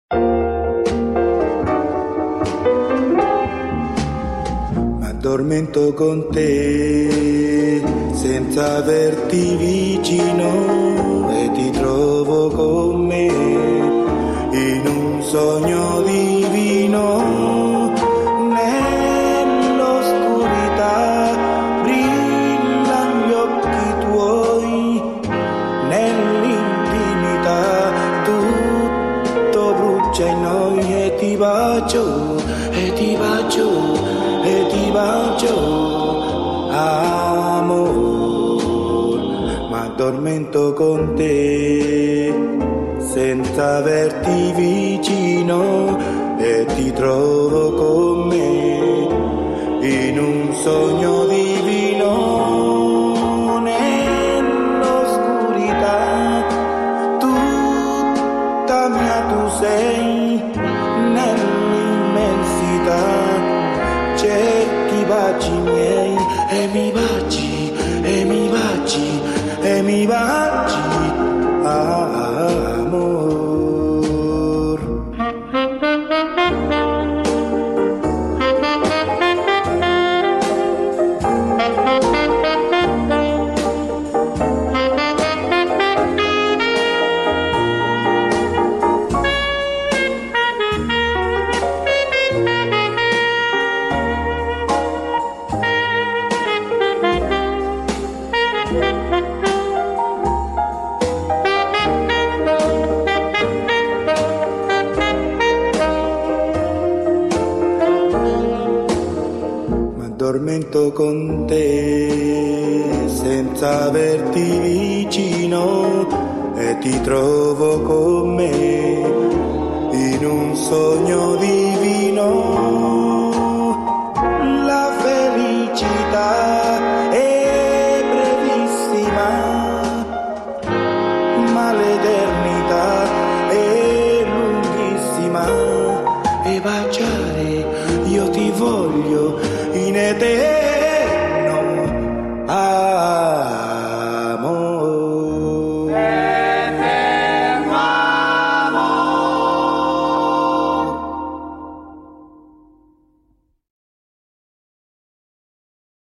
M'addormento con te senza averti vicino e ti trovo con me in un sogno divino. Nell'oscurità brillano gli occhi tuoi, nell'intimità tutto brucia in noi e ti bacio, e ti bacio, e ti bacio, amor. M'addormento con te senza averti vicino e ti trovo con me in un sogno divino. Nell'oscurità tutta mia tu sei, nell'immensità cerchi i baci miei e mi baci, e mi baci, e mi baci, amor. M'addormento con te senza averti vicino e ti trovo con me in un sogno di